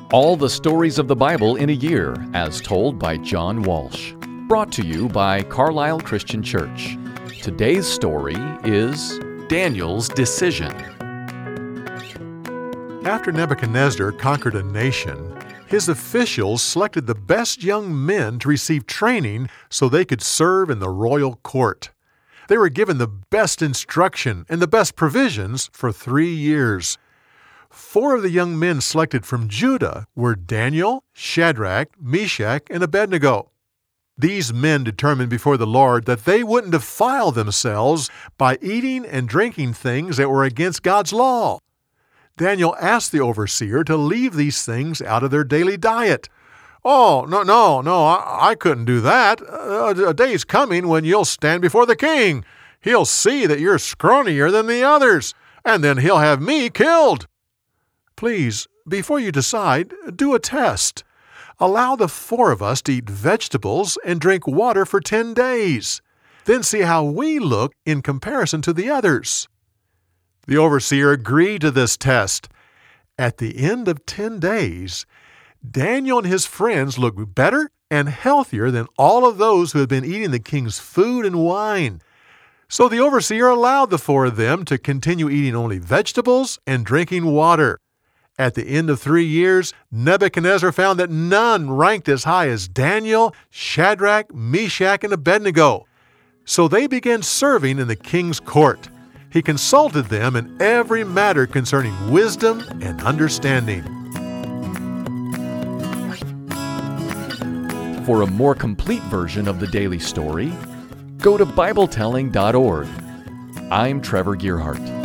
All the stories of the Bible in a year, as told by John Walsh. Brought to you by Carlisle Christian Church. Today's story is Daniel's Decision. After Nebuchadnezzar conquered a nation, his officials selected the best young men to receive training so they could serve in the royal court. They were given the best instruction and the best provisions for 3 years. 4 of the young men selected from Judah were Daniel, Shadrach, Meshach, and Abednego. These men determined before the Lord that they wouldn't defile themselves by eating and drinking things that were against God's law. Daniel asked the overseer to leave these things out of their daily diet. "Oh, no, I couldn't do that. A day's coming when you'll stand before the king. He'll see that you're scrawnier than the others, and then he'll have me killed." Please, before you decide, do a test. Allow the 4 of us to eat vegetables and drink water for 10 days. Then see how we look in comparison to the others. The overseer agreed to this test. At the end of 10 days, Daniel and his friends looked better and healthier than all of those who had been eating the king's food and wine. So the overseer allowed the 4 of them to continue eating only vegetables and drinking water. At the end of 3 years, Nebuchadnezzar found that none ranked as high as Daniel, Shadrach, Meshach, and Abednego. So they began serving in the king's court. He consulted them in every matter concerning wisdom and understanding. For a more complete version of the daily story, go to BibleTelling.org. I'm Trevor Gearhart.